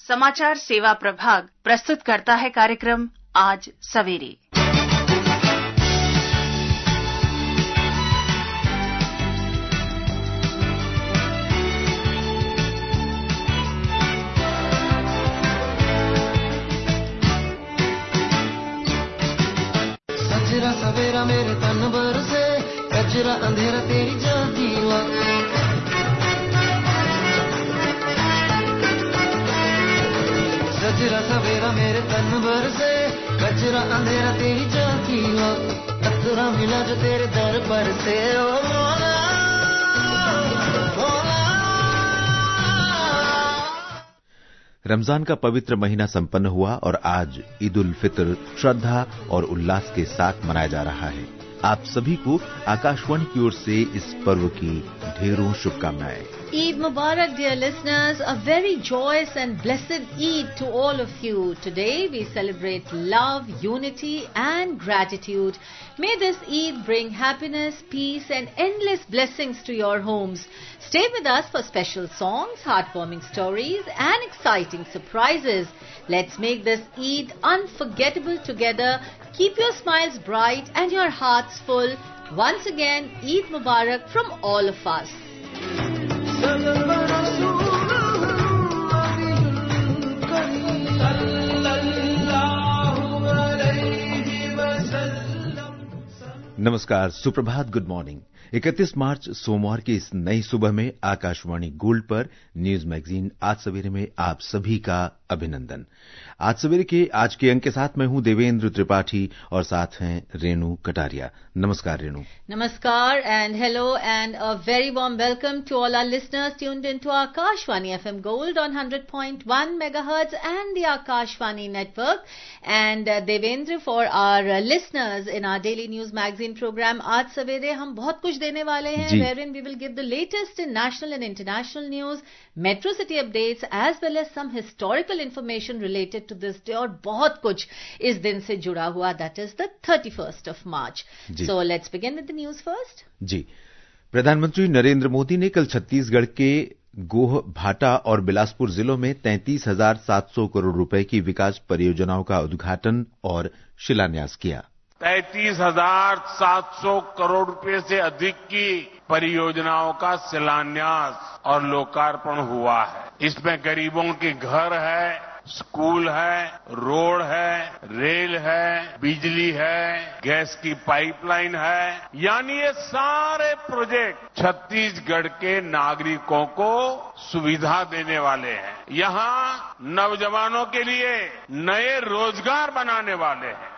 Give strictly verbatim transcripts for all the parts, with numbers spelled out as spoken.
समाचार सेवा प्रभाग प्रस्तुत करता है कार्यक्रम आज सवेरे। सजरा सवेरा मेरे तन भर से, कचरा अंधेरा तेरी जाती सजरा सवेरा मेरे तन भर से, कचरा अंधेरा तेरी जाती हो, कतरा मिला जो तेरे दर पर से। ओ मौला, मौला। रमजान का पवित्र महीना संपन्न हुआ और आज ईद उल फित्र श्रद्धा और उल्लास के साथ मनाया जा रहा है। आप सभी को आकाशवाणी की ओर से इस पर्व की ढेरों शुभकामनाएं। Eid Mubarak, dear listeners, a very joyous and blessed Eid to all of you. Today we celebrate love, unity and gratitude. May this Eid bring happiness, peace and endless blessings to your homes. Stay with us for special songs, heartwarming stories and exciting surprises. Let's make this Eid unforgettable together. Keep your smiles bright and your hearts full. Once again, Eid Mubarak from all of us. नमस्कार, सुप्रभात, good morning. इकतीस मार्च सोमवार की इस नई सुबह में Akashvani gold पर न्यूज मैगजीन आज सवेरे में आप सभी का अभिनंदन। आज सवेरे के आज के अंक के साथ मैं हूं देवेंद्र त्रिपाठी और साथ हैं रेणु कटारिया। नमस्कार Renu. Namaskar and hello and a very warm welcome to all our listeners tuned into Akashvani F M Gold on one hundred point one megahertz and the Akashvani network. And uh, Devendra, for our uh, listeners in our daily news magazine program Aaj Savere hum bahut kuch dene wale hain, wherein we will give the latest in national and international news, metro city updates as well as some historical information related to this day और बहुत कुछ इस दिन से जुड़ा हुआ, that is the thirty-first of March. So let's begin with the news first. जी, प्रधानमंत्री नरेंद्र मोदी ने कल छत्तीसगढ़ के गोह, भाटा और बिलासपुर जिलों में तैंतीस हजार सात सौ करोड़ रुपए की विकास परियोजनाओं का उद्घाटन और शिलान्यास किया। तैंतीस हजार सात सौ करोड़ रुपए से अधिक की परियोजनाओं का शिलान्यास और लोकार्पण हुआ है। इसमें गरीबों के घर है, स्कूल है, रोड है, रेल है, बिजली है, गैस की पाइपलाइन है, यानी ये सारे प्रोजेक्ट छत्तीसगढ़ के नागरिकों को सुविधा देने वाले हैं। यहां नौजवानों के लिए नए रोजगार बनाने वाले हैं।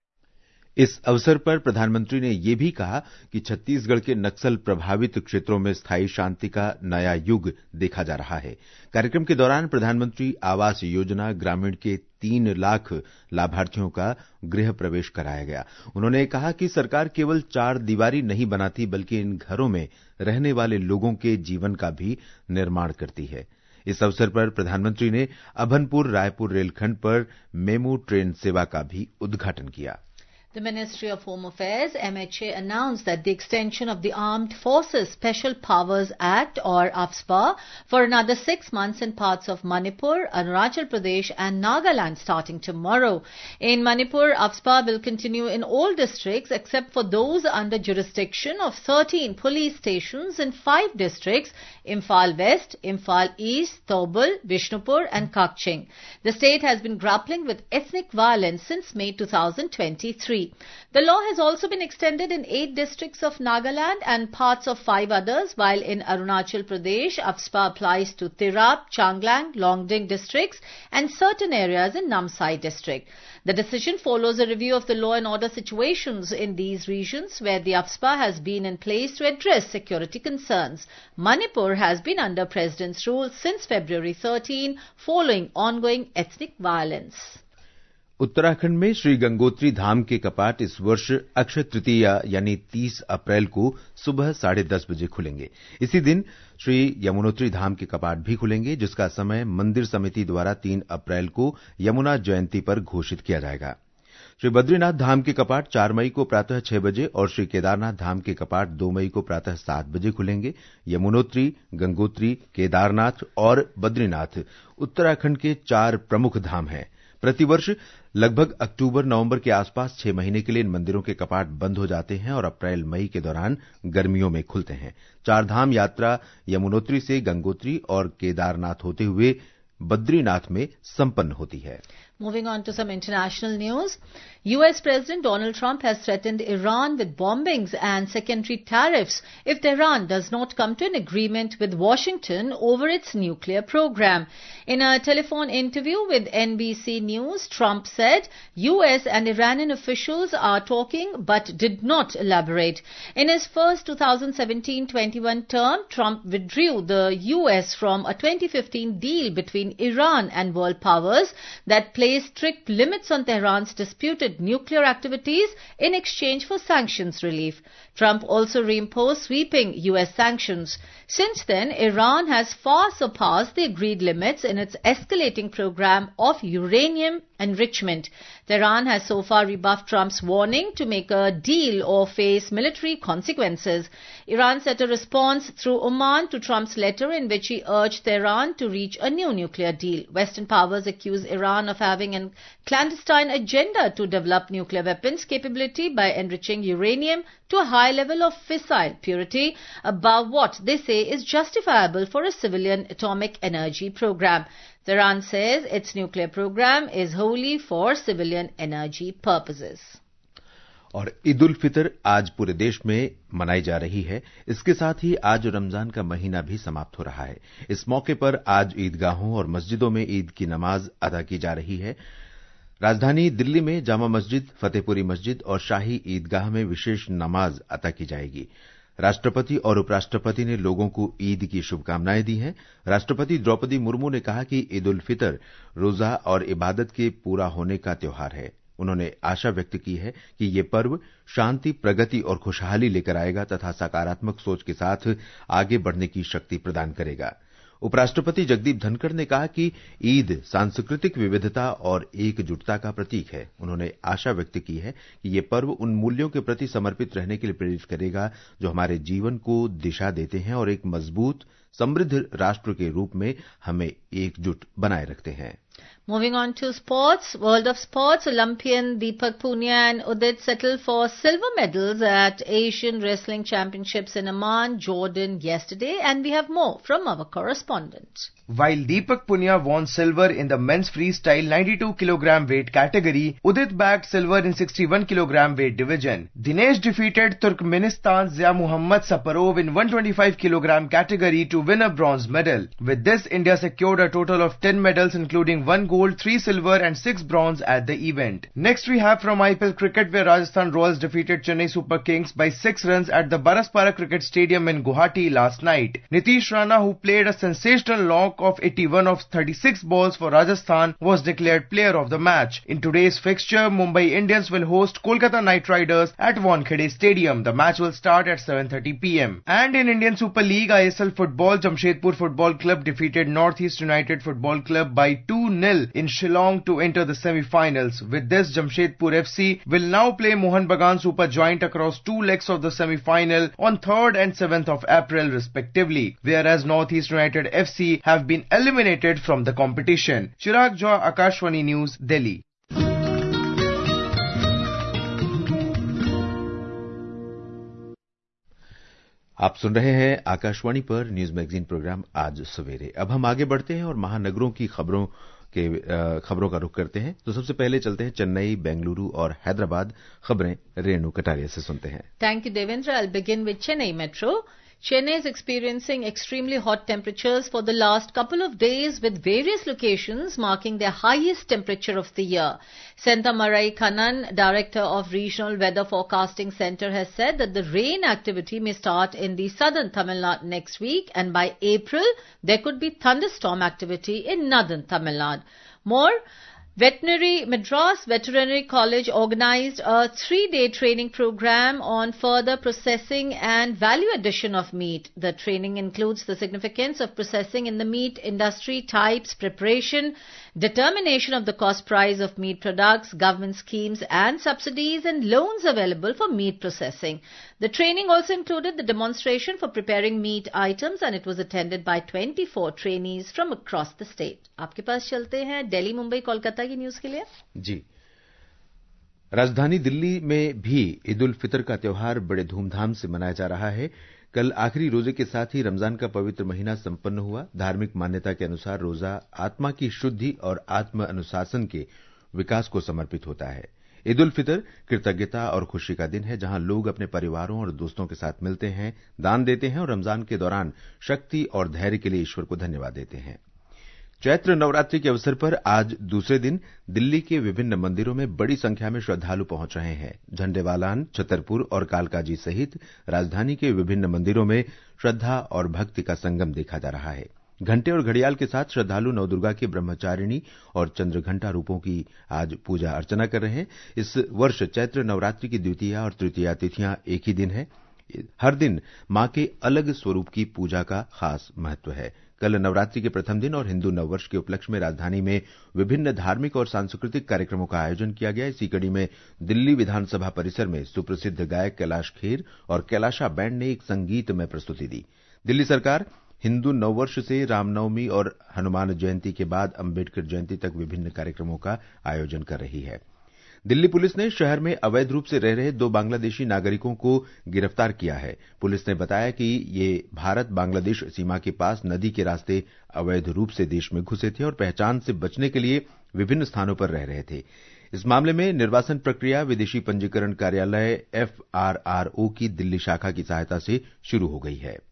इस अवसर पर प्रधानमंत्री ने यह भी कहा कि छत्तीसगढ़ के नक्सल प्रभावित क्षेत्रों में स्थायी शांति का नया युग देखा जा रहा है। कार्यक्रम के दौरान प्रधानमंत्री आवास योजना ग्रामीण के तीन लाख लाभार्थियों का गृह प्रवेश कराया गया। उन्होंने कहा कि सरकार केवल चार दीवारी नहीं बनाती बल्कि इन घरों में रहने वाले लोगों के जीवन का भी निर्माण करती है। इस अवसर पर प्रधानमंत्री ने अभनपुर रायपुर रेलखंड पर मेमू ट्रेन सेवा का भी उद्घाटन किया। The Ministry of Home Affairs, M H A, announced that the extension of the Armed Forces Special Powers Act or A F S P A for another six months in parts of Manipur, Arunachal Pradesh and Nagaland starting tomorrow. In Manipur, A F S P A will continue in all districts except for those under jurisdiction of thirteen police stations in five districts: Imphal West, Imphal East, Thoubal, Bishnupur and Kakching. The state has been grappling with ethnic violence since May twenty twenty-three. The law has also been extended in eight districts of Nagaland and parts of five others, while in Arunachal Pradesh, A F S P A applies to Tirap, Changlang, Longding districts and certain areas in Namsai district. The decision follows a review of the law and order situations in these regions where the A F S P A has been in place to address security concerns. Manipur has been under President's rule since February thirteenth following ongoing ethnic violence. Uttarakhand में श्री गंगोत्री धाम के कपाट इस वर्ष अक्षय तृतीया यानी तीस अप्रैल को सुबह साढ़े दस बजे खुलेंगे। इसी दिन श्री यमुनोत्री धाम के कपाट भी खुलेंगे, जिसका समय मंदिर समिति द्वारा तीन अप्रैल को यमुना जयंती पर घोषित किया जाएगा। श्री बद्रीनाथ धाम के कपाट चार मई को प्रातः छह बजे और श्री केदारनाथ धाम के कपाट दो मई को प्रातः सात बजे खुलेंगे। यमुनोत्री, गंगोत्री, केदारनाथ और बद्रीनाथ उत्तराखंड के चार प्रमुख धाम हैं। प्रतिवर्ष लगभग अक्टूबर नवंबर के आसपास छह महीने के लिए इन मंदिरों के कपाट बंद हो जाते हैं और अप्रैल मई के दौरान गर्मियों में खुलते हैं। चार धाम यात्रा यमुनोत्री से गंगोत्री और केदारनाथ होते हुए बद्रीनाथ में संपन्न होती है। Moving on to some international news, U S President Donald Trump has threatened Iran with bombings and secondary tariffs if Tehran does not come to an agreement with Washington over its nuclear program. In a telephone interview with N B C News, Trump said U S and Iranian officials are talking but did not elaborate. In his first twenty seventeen twenty-one term, Trump withdrew the U S from a twenty fifteen deal between Iran and world powers that placed strict limits on Tehran's disputed nuclear activities in exchange for sanctions relief. Trump also reimposed sweeping U S sanctions. Since then, Iran has far surpassed the agreed limits in its escalating program of uranium enrichment. Tehran has so far rebuffed Trump's warning to make a deal or face military consequences. Iran sent a response through Oman to Trump's letter in which he urged Tehran to reach a new nuclear deal. Western powers accuse Iran of having a clandestine agenda to develop nuclear weapons capability by enriching uranium to a high level of fissile purity above what they say is justifiable for a civilian atomic energy program. Tehran says its nuclear program is wholly for civilian energy purposes. और ईद उल फितर आज पूरे देश में मनाई जा रही है। इसके साथ ही आज रमजान का महीना भी समाप्त हो रहा है। इस मौके पर आज ईदगाहों और मस्जिदों में ईद की नमाज अदा की जा रही है। राजधानी दिल्ली में जामा मस्जिद, फतेहपुरी मस्जिद और शाही ईदगाह में विशेष नमाज अदा की जाएगी। राष्ट्रपति और उपराष्ट्रपति ने लोगों को ईद की शुभकामनाएं दी हैं। राष्ट्रपति द्रौपदी मुर्मू ने कहा कि ईद उल फितर रोजा और इबादत के पूरा होने का त्योहार है। उन्होंने आशा व्यक्त की है कि ये पर्व शांति, प्रगति और खुशहाली लेकर आएगा तथा सकारात्मक सोच के साथ आगे बढ़ने की शक्ति प्रदान करेगा। उपराष्ट्रपति जगदीप धनखड़ ने कहा कि ईद सांस्कृतिक विविधता और एकजुटता का प्रतीक है। उन्होंने आशा व्यक्त की है कि ये पर्व उन मूल्यों के प्रति समर्पित रहने के लिए प्रेरित करेगा जो हमारे जीवन को दिशा देते हैं और एक मजबूत, समृद्ध राष्ट्र के रूप में हमें एकजुट बनाए रखते हैं। Moving on to sports, world of sports, Olympian Deepak Punia and Udit settled for silver medals at Asian Wrestling Championships in Amman, Jordan yesterday, and we have more from our correspondent. While Deepak Punia won silver in the men's freestyle ninety-two kilogram weight category, Udit bagged silver in sixty-one kilogram weight division. Dinesh defeated Turkmenistan's Zia Muhammad Saparov in one twenty-five kilogram category to win a bronze medal. With this, India secured a total of ten medals including one gold, three silver and six bronze at the event. Next we have from I P L cricket where Rajasthan Royals defeated Chennai Super Kings by six runs at the Baraspara Cricket Stadium in Guwahati last night. Nitish Rana, who played a sensational knock of eighty-one of thirty-six balls for Rajasthan, was declared player of the match. In today's fixture, Mumbai Indians will host Kolkata Knight Riders at Wankhede Stadium. The match will start at seven thirty p m And in Indian Super League I S L football, Jamshedpur Football Club defeated Northeast United Football Club by two nil in Shillong to enter the semi-finals. With this, Jamshedpur F C will now play Mohun Bagan Super Joint across two legs of the semi-final on third and seventh of April respectively, whereas Northeast United F C have been eliminated from the competition. Chirag Jha, Akashvani News, Delhi. आप सुन रहे हैं आकाशवाणी पर news magazine programme आज सवेरे। अब हम आगे बढ़ते हैं और महानगरों की खबरों के खबरों का रुख करते हैं। तो सबसे पहले चलते हैं चेन्नई, बेंगलुरु और हैदराबाद। खबरें रेणु कटारिया से सुनते हैं। Thank you Devendra. I will begin with Chennai metro. Chennai is experiencing extremely hot temperatures for the last couple of days, with various locations marking their highest temperature of the year. Sentamarai Kannan, director of Regional Weather Forecasting Center, has said that the rain activity may start in the southern Tamil Nadu next week, and by April there could be thunderstorm activity in northern Tamil Nadu. More, Veterinary Madras Veterinary College organized a three-day training program on further processing and value addition of meat. The training includes the significance of processing in the meat industry, types, preparation, determination of the cost price of meat products, government schemes and subsidies, and loans available for meat processing. The training also included the demonstration for preparing meat items, and it was attended by twenty-four trainees from across the state. आपके पास चलते हैं दिल्ली, मुंबई, कोलकाता की news के लिए। जी, राजधानी दिल्ली में भी ईद उल फितर का त्योहार बड़े धूमधाम से मनाया जा रहा है। कल आखिरी रोजे के साथ ही रमजान का पवित्र महीना संपन्न हुआ। धार्मिक मान्यता के अनुसार रोजा आत्मा की शुद्धि और आत्म अनुशासन के विकास को समर्पित होता है। ईद उल फितर कृतज्ञता और खुशी का दिन है, जहां लोग अपने परिवारों और दोस्तों के साथ मिलते हैं, दान देते हैं और रमजान के दौरान शक्ति और धैर्य के लिए ईश्वर को धन्यवाद देते हैं। चैत्र नवरात्रि के अवसर पर आज दूसरे दिन दिल्ली के विभिन्न मंदिरों में बड़ी संख्या में श्रद्धालु पहुंच रहे हैं। झंडेवालान, छतरपुर और कालकाजी सहित राजधानी के विभिन्न मंदिरों में श्रद्धा और भक्ति का संगम देखा जा रहा है। घंटे और घड़ियाल के साथ श्रद्धालु नवदुर्गा के ब्रह्मचारिणी और चंद्रघंटा रूपों की आज पूजा अर्चना कर रहे हैं। इस वर्ष चैत्र नवरात्रि की द्वितीया और तृतीया तिथियां एक ही दिन है। हर दिन मां के अलग स्वरूप की पूजा का खास महत्व है। कल नवरात्रि के प्रथम दिन और हिंदू नववर्ष के उपलक्ष्य में राजधानी में विभिन्न धार्मिक और सांस्कृतिक कार्यक्रमों का आयोजन किया गया। इसी कड़ी में दिल्ली विधानसभा परिसर में सुप्रसिद्ध गायक कैलाश खेर और कैलाशा बैंड ने एक संगीतमय प्रस्तुति दी। दिल्ली सरकार हिंदू नववर्ष से रामनवमी और हनुमान जयंती के बाद अंबेडकर जयंती तक विभिन्न कार्यक्रमों का आयोजन कर रही है। दिल्ली पुलिस ने शहर में अवैध रूप से रह रहे दो बांग्लादेशी नागरिकों को गिरफ्तार किया है। पुलिस ने बताया कि ये भारत बांग्लादेश सीमा के पास नदी के रास्ते अवैध रूप से देश में घुसे थे और पहचान से बचने के लिए विभिन्न स्थानों पर रह रहे थे। इस मामले में निर्वासन प्रक्रिया विदेशी पंजीकरण कार्यालय एफ आर आर ओ की दिल्ली शाखा की सहायता से शुरू हो गई है।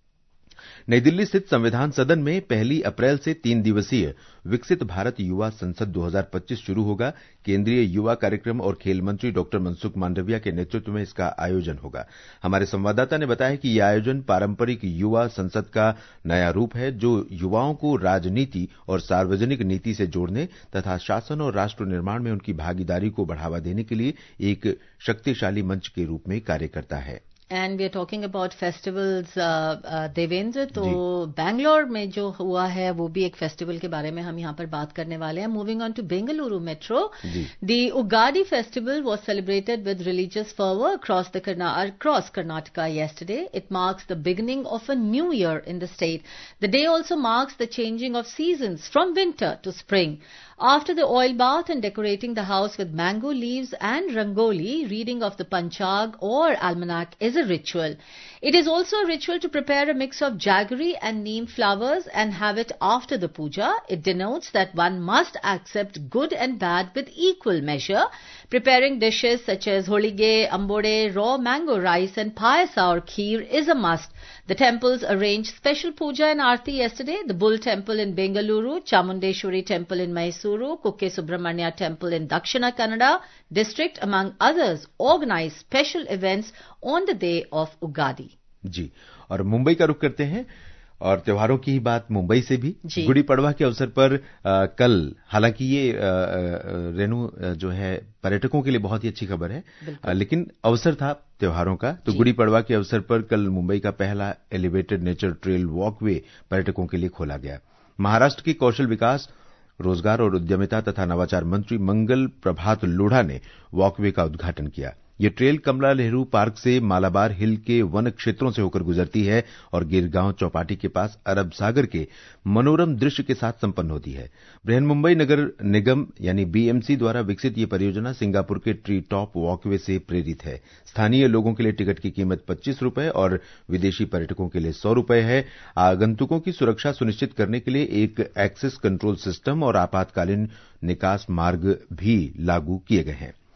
नई दिल्ली स्थित संविधान सदन में पहली अप्रैल से तीन दिवसीय विकसित भारत युवा संसद दो हज़ार पच्चीस शुरू होगा। केंद्रीय युवा कार्यक्रम और खेल मंत्री डॉक्टर मनसुख मांडविया के नेतृत्व में इसका आयोजन होगा। हमारे संवाददाता ने बताया कि यह आयोजन पारंपरिक युवा संसद का नया रूप है, जो युवाओं को राजनीति और सार्वजनिक नीति से जोड़ने तथा शासन और राष्ट्र निर्माण में उनकी भागीदारी को बढ़ावा देने के लिए एक शक्तिशाली मंच के रूप में कार्य करता है। And we are talking about festivals Devendra, तो बैंगलोर में जो हुआ है वो भी एक फेस्टिवल के बारे में हम यहाँ पर बात करने वाले हैं। Moving on to Bengaluru metro, the Ugadi festival was celebrated with religious fervour across the across Karnataka yesterday. It marks the beginning of a new year in the state. The day also marks the changing of seasons from winter to spring. After the oil bath and decorating the house with mango leaves and rangoli, reading of the Panchag or almanac is a ritual. It is also a ritual to prepare a mix of jaggery and neem flowers and have it after the puja. It denotes that one must accept good and bad with equal measure. Preparing dishes such as holige, ambode, raw mango rice and payasa or kheer is a must. The temples arranged special puja and aarti yesterday. The Bull Temple in Bengaluru, Chamundeshwari Temple in Mysuru, Kukke Subramanya Temple in Dakshina Kannada district, among others, organized special events on the day of Ugadi. जी, और मुंबई का रुख करते हैं और त्योहारों की ही बात मुंबई से भी। गुड़ी पड़वा के अवसर पर आ, कल, हालांकि ये आ, आ, रेणु जो है पर्यटकों के लिए बहुत ही अच्छी खबर है, आ, लेकिन अवसर था त्योहारों का, तो गुड़ी पड़वा के अवसर पर कल मुंबई का पहला एलिवेटेड नेचर ट्रेल वॉकवे पर्यटकों के लिए खोला गया। महाराष्ट्र के कौशल विकास, रोजगार और उद्यमिता तथा नवाचार मंत्री मंगल प्रभात लोढ़ा ने वॉकवे का उद्घाटन किया। ये ट्रेल कमला नेहरू पार्क से मालाबार हिल के वन क्षेत्रों से होकर गुजरती है और गिरगांव चौपाटी के पास अरब सागर के मनोरम दृश्य के साथ संपन्न होती है। बृहन्मुंबई नगर निगम यानी बीएमसी द्वारा विकसित ये परियोजना सिंगापुर के ट्री टॉप वॉकवे से प्रेरित है। स्थानीय लोगों के लिए टिकट की कीमत पच्चीस रुपए और विदेशी पर्यटकों के लिए सौ रुपए है। आगंतुकों की सुरक्षा सुनिश्चित करने के लिए एक एक्सेस कंट्रोल सिस्टम और आपातकालीन निकास मार्ग भी लागू किए गए हैं।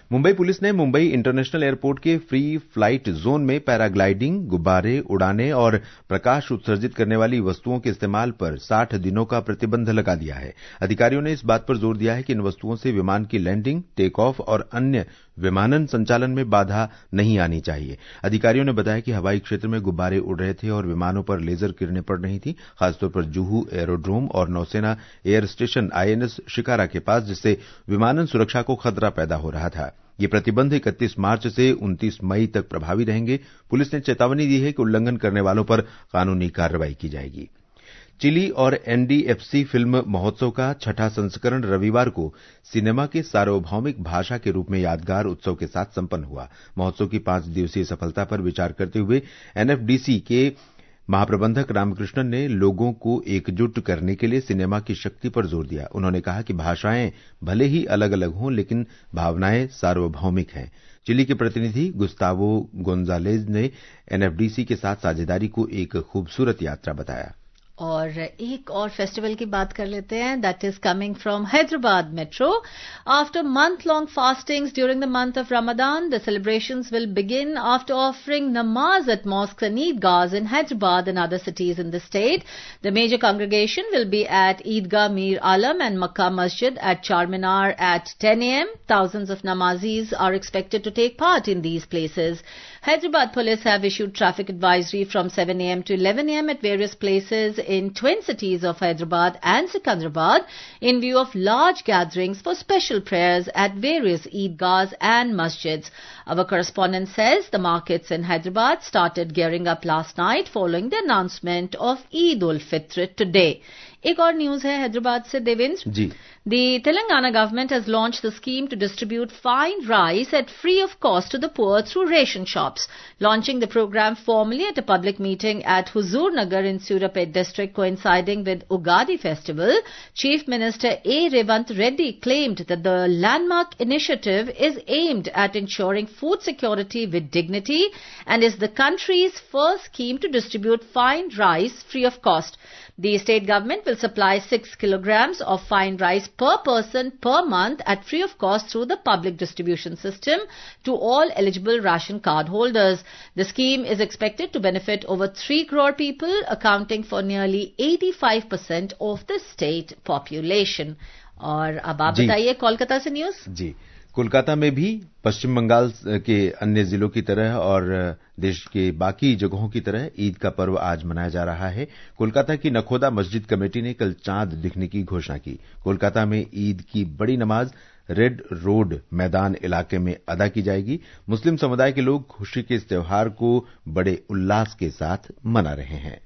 मुंबई पुलिस ने मुंबई इंटरनेशनल एयरपोर्ट के फ्री फ्लाइट जोन में पैराग्लाइडिंग, गुब्बारे उड़ाने और प्रकाश उत्सर्जित करने वाली वस्तुओं के इस्तेमाल पर साठ दिनों का प्रतिबंध लगा दिया है। अधिकारियों ने इस बात पर जोर दिया है कि इन वस्तुओं से विमान की लैंडिंग, टेक ऑफ और अन्य विमानन संचालन में बाधा नहीं आनी चाहिए। अधिकारियों ने बताया कि हवाई क्षेत्र में गुब्बारे उड़ रहे थे और विमानों पर लेजर किरणें पड़ रही थी, खासतौर पर जुहू एरोड्रोम और नौसेना एयर स्टेशन आईएनएस शिकारा के पास, जिससे विमानन सुरक्षा को खतरा पैदा हो रहा था। ये प्रतिबंध इकतीस मार्च से उनतीस मई तक प्रभावी रहेंगे। पुलिस ने चेतावनी दी है कि उल्लंघन करने वालों पर कानूनी कार्रवाई की जाएगी। चिली और एनडीएफसी फिल्म महोत्सव का छठा संस्करण रविवार को सिनेमा के सार्वभौमिक भाषा के रूप में यादगार उत्सव के साथ संपन्न हुआ। महोत्सव की पांच दिवसीय सफलता पर विचार करते हुए एनएफडीसी के महाप्रबंधक रामकृष्णन ने लोगों को एकजुट करने के लिए सिनेमा की शक्ति पर जोर दिया। उन्होंने कहा कि भाषाएं भले ही अलग अलग हों, लेकिन भावनाएं सार्वभौमिक हैं। चिली के प्रतिनिधि गुस्तावो गोंजालेज ने एनएफडीसी के साथ साझेदारी को एक खूबसूरत यात्रा बताया। और एक और फेस्टिवल की बात कर लेते हैं, that is coming from Hyderabad metro. After month long fastings during the month of Ramzan, the celebrations will begin after offering namaz at mosques and Eidgahs in Hyderabad and other cities in the state. The major congregation will be at Eidgah Mir Alam and Makkah Masjid at Charminar at ten a m Thousands of namazis are expected to take part in these places. Hyderabad police have issued traffic advisory from seven a m to eleven a m at various places in twin cities of Hyderabad and Secunderabad in view of large gatherings for special prayers at various Eidgahs and masjids. Our correspondent says the markets in Hyderabad started gearing up last night following the announcement of Eid ul-Fitr today. एक और news है हैदराबाद से देवेंद्र जी। The Telangana government has launched the scheme to distribute fine rice at free of cost to the poor through ration shops. Launching the program formally at a public meeting at Huzur Nagar in Surapet district coinciding with Ugadi festival, Chief Minister A. Revant Reddy claimed that the landmark initiative is aimed at ensuring food security with dignity and is the country's first scheme to distribute fine rice free of cost. The state government will supply six kilograms of fine rice per person per month at free of cost through the public distribution system to all eligible ration card holders. The scheme is expected to benefit over three crore people, accounting for nearly eighty-five percent of the state population. और अब आप बताइए कोलकाता से news. जी, कोलकाता में भी पश्चिम बंगाल के अन्य जिलों की तरह और देश के बाकी जगहों की तरह ईद का पर्व आज मनाया जा रहा है। कोलकाता की नखोदा मस्जिद कमेटी ने कल चांद दिखने की घोषणा की। कोलकाता में ईद की बड़ी नमाज रेड रोड मैदान इलाके में अदा की जाएगी। मुस्लिम समुदाय के लोग खुशी के इस त्योहार को बड़े उल्लास के साथ मना रहे हैं।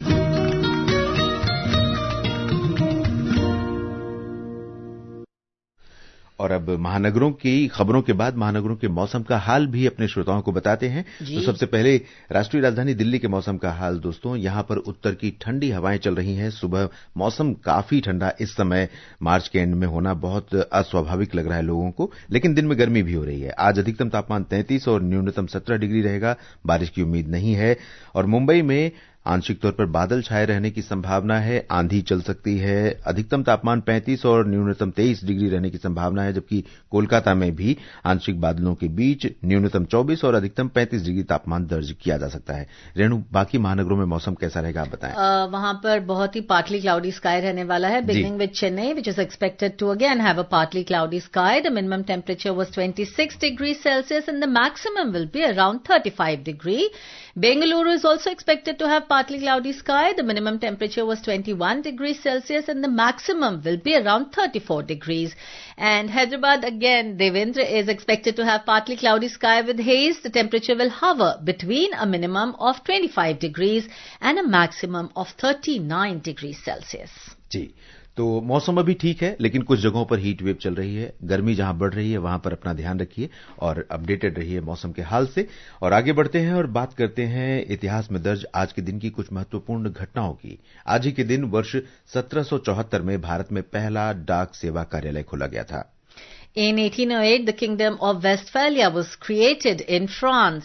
और अब महानगरों की खबरों के बाद महानगरों के मौसम का हाल भी अपने श्रोताओं को बताते हैं। तो सबसे पहले राष्ट्रीय राजधानी दिल्ली के मौसम का हाल दोस्तों, यहां पर उत्तर की ठंडी हवाएं चल रही हैं। सुबह मौसम काफी ठंडा, इस समय मार्च के एंड में होना बहुत अस्वाभाविक लग रहा है लोगों को, लेकिन दिन में गर्मी भी हो रही है। आज अधिकतम तापमान तैंतीस और न्यूनतम सत्रह डिग्री रहेगा। बारिश की उम्मीद नहीं है। और मुंबई में आंशिक तौर पर बादल छाए रहने की संभावना है, आंधी चल सकती है। अधिकतम तापमान पैंतीस और न्यूनतम तेईस डिग्री रहने की संभावना है, जबकि कोलकाता में भी आंशिक बादलों के बीच न्यूनतम चौबीस और अधिकतम पैंतीस डिग्री तापमान दर्ज किया जा सकता है। रेणु, बाकी महानगरों में मौसम कैसा रहेगा आप बताएं। uh, वहां पर बहुत ही पार्टली क्लाउडी स्काई रहने वाला है, beginning with Chennai which is expected to again have a partly cloudy sky. The minimum temperature was twenty-six degrees Celsius and the maximum will be around thirty-five degree. Bengaluru is also expected to have partly cloudy sky. The minimum temperature was twenty-one degrees Celsius and the maximum will be around thirty-four degrees. And Hyderabad again, Devendra, is expected to have partly cloudy sky with haze. The temperature will hover between a minimum of twenty-five degrees and a maximum of thirty-nine degrees Celsius. जी, तो मौसम अभी ठीक है, लेकिन कुछ जगहों पर हीट वेव चल रही है। गर्मी जहां बढ़ रही है वहां पर अपना ध्यान रखिए और अपडेटेड रहिए मौसम के हाल से। और आगे बढ़ते हैं और बात करते हैं इतिहास में दर्ज आज के दिन की कुछ महत्वपूर्ण घटनाओं की। आज ही के दिन वर्ष सत्रह सौ चौहत्तर में भारत में पहला डाक सेवा कार्यालय खोला गया था। In eighteen oh eight, the Kingdom of Westphalia was created in France.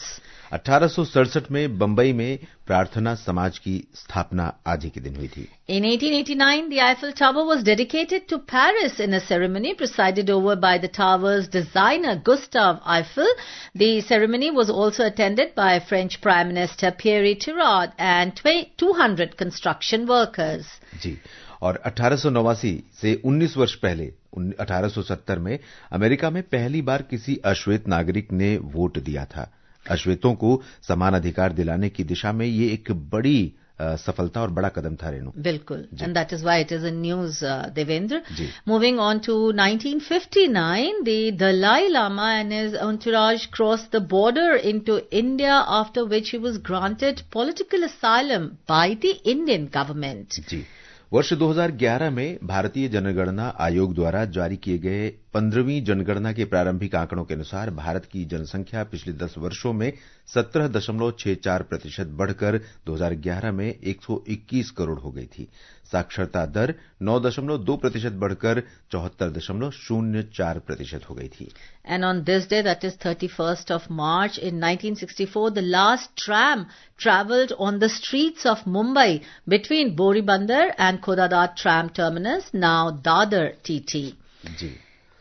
अठारह सौ सड़सठ में बंबई में प्रार्थना समाज की स्थापना आज ही के दिन हुई थी। In eighteen eighty-nine, the Eiffel Tower was dedicated to Paris in a ceremony presided over by the tower's designer Gustave Eiffel. The ceremony was also attended by French Prime Minister Pierre Tirade and two hundred construction workers. जी, और अठारह सौ नवासी से उन्नीस वर्ष पहले अठारह सौ सत्तर में अमेरिका में पहली बार किसी अश्वेत नागरिक ने वोट दिया था। अश्वेतों को समान अधिकार दिलाने की दिशा में ये एक बड़ी सफलता और बड़ा कदम था रेणु। बिल्कुल, and that is why it is in news, uh, Devendra. Moving on to nineteen fifty-nine, the Dalai Lama and his entourage crossed the border into India, after which he was granted political asylum by the Indian government. जी, वर्ष दो हज़ार ग्यारह में भारतीय जनगणना आयोग द्वारा जारी किए गए पंद्रहवीं जनगणना के प्रारंभिक आंकड़ों के अनुसार भारत की जनसंख्या पिछले दस वर्षों में सत्रह दशमलव छह चार प्रतिशत बढ़कर दो हज़ार ग्यारह में एक सौ इक्कीस करोड़ हो गई थी। साक्षरता दर नौ दशमलव दो प्रतिशत बढ़कर चौहत्तर दशमलव शून्य चार प्रतिशत हो गई थी। And on this day, that is thirty-first of March in nineteen sixty-four, the last tram travelled on the streets of Mumbai between Boribandar and Khodadar tram terminus, now Dadar T T. जी,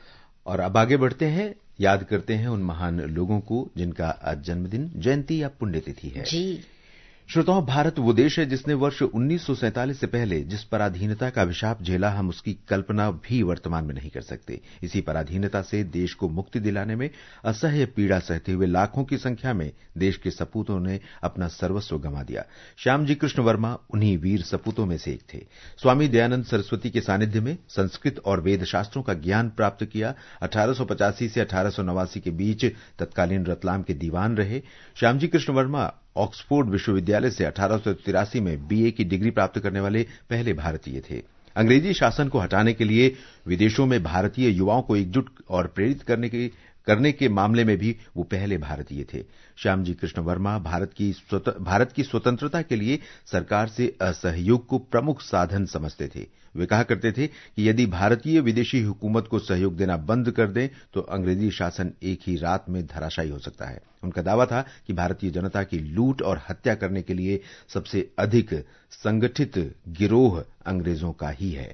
और अब आगे बढ़ते हैं, याद करते हैं उन महान लोगों को जिनका आज जन्मदिन, जयंती या पुण्यतिथि है। जी श्रोताओं, भारत वो देश है जिसने वर्ष उन्नीस सौ सैंतालीस से पहले जिस पराधीनता का अभिशाप झेला, हम उसकी कल्पना भी वर्तमान में नहीं कर सकते। इसी पराधीनता से देश को मुक्ति दिलाने में असह्य पीड़ा सहते हुए लाखों की संख्या में देश के सपूतों ने अपना सर्वस्व गंवा दिया। श्यामजी कृष्ण वर्मा उन्हीं वीर सपूतों में से एक थे। स्वामी दयानंद सरस्वती के सानिध्य में संस्कृत और वेद शास्त्रों का ज्ञान प्राप्त किया। अठारह सौ पचासी से अठारह सौ नवासी के बीच तत्कालीन रतलाम के दीवान रहे। श्यामजी कृष्ण वर्मा ऑक्सफोर्ड विश्वविद्यालय से अठारह सौ तिरासी में बीए की डिग्री प्राप्त करने वाले पहले भारतीय थे। अंग्रेजी शासन को हटाने के लिए विदेशों में भारतीय युवाओं को एकजुट और प्रेरित करने के करने के मामले में भी वो पहले भारतीय थे। श्यामजी कृष्ण वर्मा भारत की भारत की स्वतंत्रता के लिए सरकार से असहयोग को प्रमुख साधन समझते थे। वे कहा करते थे कि यदि भारतीय विदेशी हुकूमत को सहयोग देना बंद कर दें तो अंग्रेजी शासन एक ही रात में धराशायी हो सकता है। उनका दावा था कि भारतीय जनता की लूट और हत्या करने के लिए सबसे अधिक संगठित गिरोह अंग्रेजों का ही है।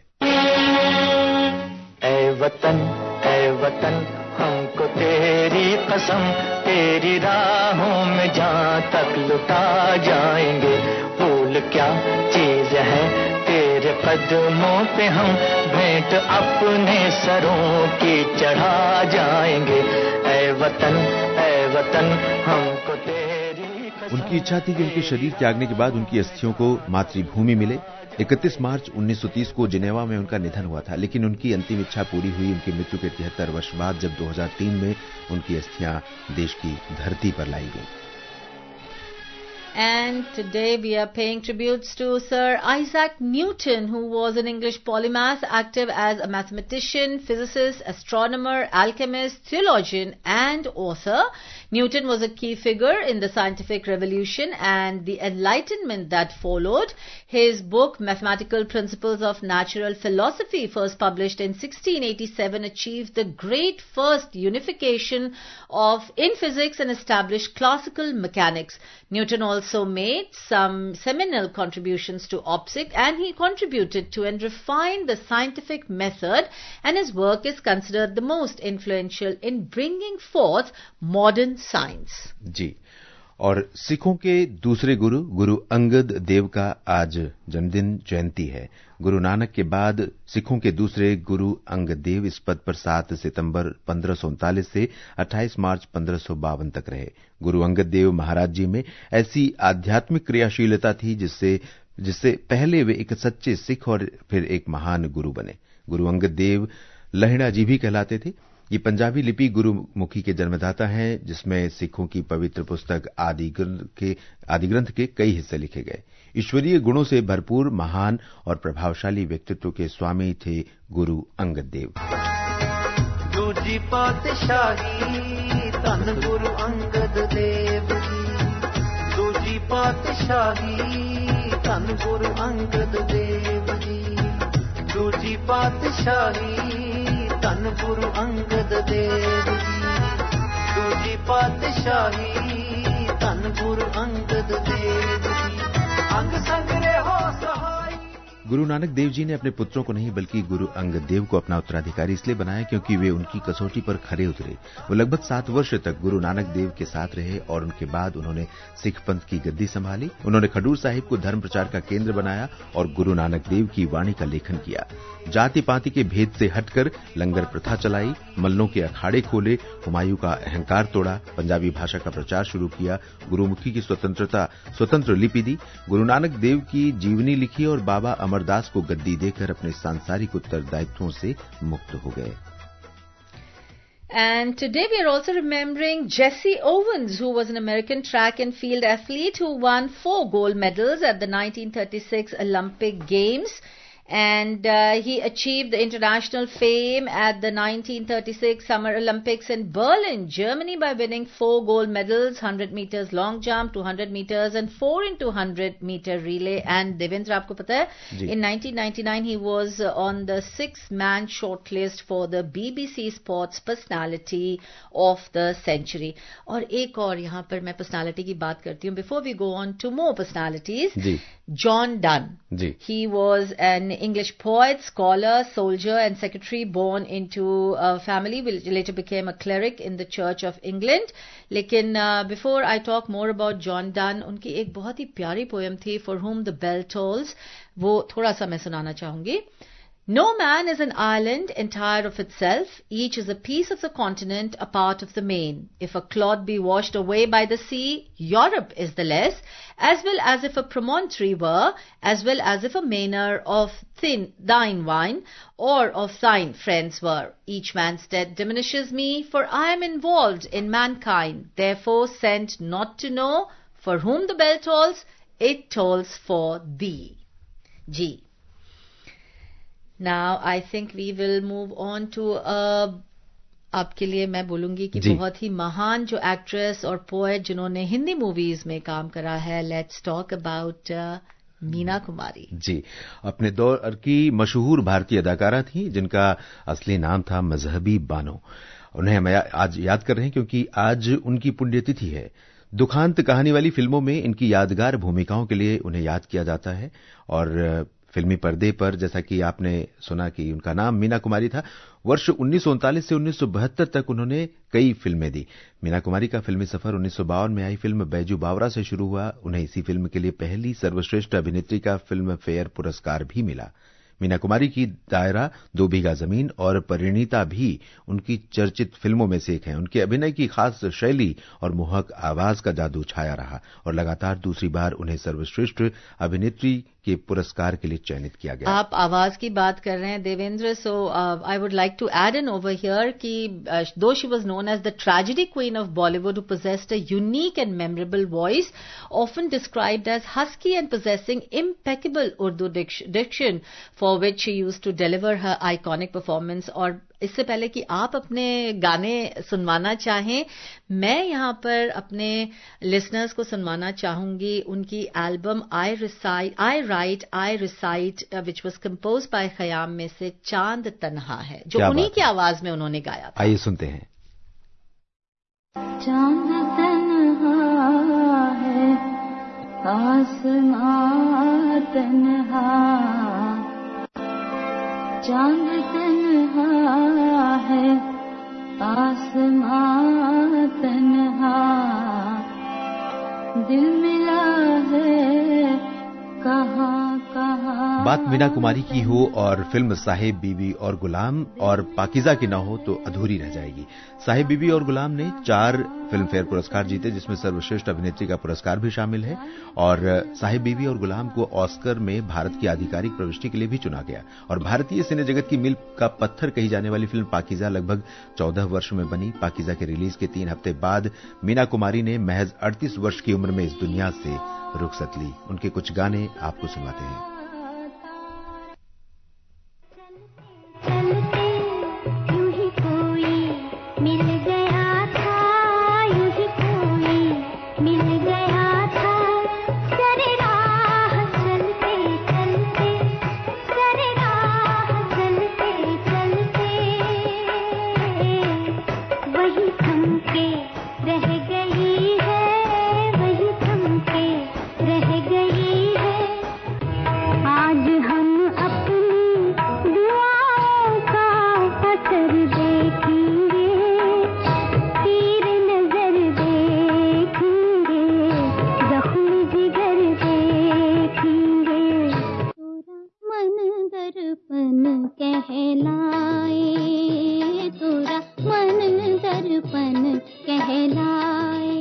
ऐ वतन, ऐ वतन, हमको तेरी कसम, तेरी राहों में जहाँ तक लुटा जाएंगे। फूल क्या चीज है तेरे कदमों पे, हम भेंट अपने सरों की चढ़ा जाएंगे। ऐ वतन, ऐ वतन, हमको तेरी कसम। उनकी इच्छा थी कि उनके शरीर त्यागने के बाद उनकी अस्थियों को मातृभूमि मिले। इकतीस मार्च उन्नीस सौ तीस को जिनेवा में उनका निधन हुआ था, लेकिन उनकी अंतिम इच्छा पूरी हुई उनकी मृत्यु के तिहत्तर वर्ष बाद, जब दो हज़ार तीन में उनकी अस्थियां देश की धरती पर लाई गईं। And today we are paying tributes to Sir Isaac Newton, who was an English polymath, active as a mathematician, physicist, astronomer, alchemist, theologian and author. Newton was a key figure in the scientific revolution and the enlightenment that followed. His book, Mathematical Principles of Natural Philosophy, first published in sixteen eighty-seven, achieved the great first unification of in physics and established classical mechanics. Newton also made some seminal contributions to optics, and he contributed to and refined the scientific method, and his work is considered the most influential in bringing forth modern science. जी, और सिखों के दूसरे गुरु गुरु अंगद देव का आज जन्मदिन जयंती है। गुरु नानक के बाद सिखों के दूसरे गुरु अंगद देव इस पद पर सात सितंबर पंद्रह सौ उनतालीस से अट्ठाईस मार्च पंद्रह सौ बावन तक रहे। गुरु अंगद देव महाराज जी में ऐसी आध्यात्मिक क्रियाशीलता थी जिससे जिससे पहले वे एक सच्चे सिख और फिर एक महान गुरु बने। गुरु अंगद देव लहिड़ा जी भी कहलाते थे। ये पंजाबी लिपि गुरुमुखी के जन्मदाता हैं, जिसमें सिखों की पवित्र पुस्तक आदि ग्रंथ के आदि ग्रंथ के कई हिस्से लिखे गए। ईश्वरीय गुणों से भरपूर महान और प्रभावशाली व्यक्तित्व के स्वामी थे गुरु अंगद देव। दूजी पातशाही धन गुरु अंगद देव जी, दूजी पातशाही धन गुरु अंगद देव जी, दूजी पातशाही धन गुरु अंगद देव जी, दूजी पातशाही धन दर्द देव की अंग संग रहो सहाय। गुरु नानक देव जी ने अपने पुत्रों को नहीं बल्कि गुरु अंगद देव को अपना उत्तराधिकारी इसलिए बनाया क्योंकि वे उनकी कसौटी पर खरे उतरे। वो लगभग सात वर्ष तक गुरु नानक देव के साथ रहे और उनके बाद उन्होंने सिख पंथ की गद्दी संभाली। उन्होंने खडूर साहिब को धर्म प्रचार का केंद्र बनाया और गुरु नानक देव की वाणी का लेखन किया। जाति पाति के भेद से हटकर लंगर प्रथा चलाई, मल्लों के अखाड़े खोले, हुमायूं का अहंकार तोड़ा, पंजाबी भाषा का प्रचार शुरू किया, गुरुमुखी की स्वतंत्रता स्वतंत्र लिपि दी, गुरु नानक देव की जीवनी लिखी और बाबा अमरदास को गद्दी देकर अपने सांसारिक उत्तरदायित्वों से मुक्त हो गए। And today we are also remembering Jesse Owens, who was an American track and field athlete who won four gold medals at the nineteen thirty-six Olympic Games. And uh, he achieved the international fame at the nineteen thirty-six Summer Olympics in Berlin, Germany by winning four gold medals, one hundred meters long jump, two hundred meters and four into one hundred meter relay. And Devendra, aapko pata hai, in nineteen ninety-nine he was on the six-man shortlist for the B B C Sports Personality of the Century. और एक और यहाँ पर मैं personality की बात करती हूँ. Before we go on to more personalities, ji. John Donne. Ji. He was an English poet, scholar, soldier and secretary born into a family which later became a cleric in the Church of England. लेकिन uh, before I talk more about John Donne, उनकी एक बहुत ही प्यारी poem थी For Whom the Bell Tolls, वो थोड़ा सा मैं सुनाना चाहूंगी. No man is an island entire of itself. Each is a piece of the continent, a part of the main. If a clod be washed away by the sea, Europe is the less, as well as if a promontory were, as well as if a manor of thin thine wine, or of thine friends were. Each man's death diminishes me, for I am involved in mankind, therefore sent not to know, for whom the bell tolls, it tolls for thee. G. Now, I think we will move on to uh, आपके लिए मैं बोलूंगी कि बहुत ही महान जो actress और poet जिन्होंने हिंदी मूवीज में काम करा है. Let's talk about Meena Kumari ji. अपने दौर की मशहूर भारतीय अदाकारा थी जिनका असली नाम था मजहबी बानो. उन्हें हम आज याद कर रहे हैं क्योंकि आज उनकी पुण्यतिथि है. दुखांत कहानी वाली फिल्मों में इनकी यादगार भूमिकाओं के लिए उन्हें याद किया जाता है और फिल्मी पर्दे पर जैसा कि आपने सुना कि उनका नाम मीना कुमारी था. वर्ष उन्नीस सौ उनतालीस से उन्नीस सौ बहत्तर तक उन्होंने कई फिल्में दी. मीना कुमारी का फिल्मी सफर उन्नीस सौ बावन में आई फिल्म बैजू बावरा से शुरू हुआ. उन्हें इसी फिल्म के लिए पहली सर्वश्रेष्ठ अभिनेत्री का फिल्म फेयर पुरस्कार भी मिला. मीना कुमारी की दायरा, दो बीघा जमीन और परिणीता भी उनकी चर्चित फिल्मों में से एक है. उनके अभिनय की खास शैली और मोहक आवाज का जादू छाया रहा और लगातार दूसरी बार उन्हें सर्वश्रेष्ठ अभिनेत्री के पुरस्कार के लिए चयनित किया गया. आप आवाज की बात कर रहे हैं Devendra, so I would like to add in over here कि दो she was known as the tragedy queen of Bollywood who possessed a unique and memorable voice, often described as husky and possessing impeccable Urdu diction, for which she used to deliver her iconic performance. और इससे पहले कि आप अपने गाने सुनवाना चाहें, मैं यहाँ पर अपने लिसनर्स को सुनवाना चाहूंगी उनकी album I recite I right I recite which was composed by Khayyam में से चांद तन्हा है, जो उन्हीं की आवाज में उन्होंने गाया था. आइए सुनते हैं. चांद तन्हा है, आसमां तन्हा, चांद तन्हा है, आसमां तन्हा, दिल मिला है कहाँ कहाँ. बात मीना कुमारी की हो और फिल्म साहिब बीबी और गुलाम और पाकीज़ा की ना हो तो अधूरी रह जाएगी. साहिब बीबी और गुलाम ने चार फिल्म फेयर पुरस्कार जीते जिसमें सर्वश्रेष्ठ अभिनेत्री का पुरस्कार भी शामिल है और साहिब बीबी और गुलाम को ऑस्कर में भारत की आधिकारिक प्रविष्टि के लिए भी चुना गया. और भारतीय सिने जगत की मील का पत्थर कही जाने वाली फिल्म पाकीज़ा लगभग चौदह वर्ष में बनी. पाकीज़ा के रिलीज के तीन हफ्ते बाद मीना कुमारी ने महज अड़तीस वर्ष की उम्र में इस दुनिया से रुखसत ली. उनके कुछ गाने आपको सुनाते हैं. रह गई है वही थमके दिखाए, तोरा मन दर्पण कहलाए।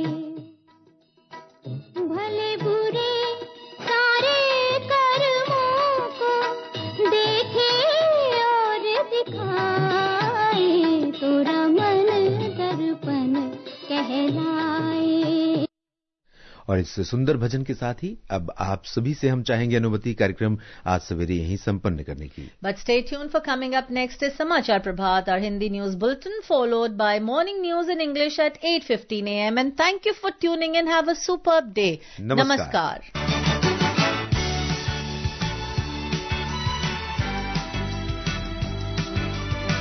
भले बुरे सारे कर्मों को देखे और दिखाए, तोरा मन दर्पण कहलाए। और इस सुंदर भजन के साथ ही अब आप सभी से हम चाहेंगे अनुमति कार्यक्रम आज सवेरे यहीं संपन्न करने की। But stay tuned for coming up next is Samachar Prabhat, our Hindi news bulletin, followed by morning news in English at eight fifteen a m. And thank you for tuning in. Have a superb day. Namaskar. Namaskar.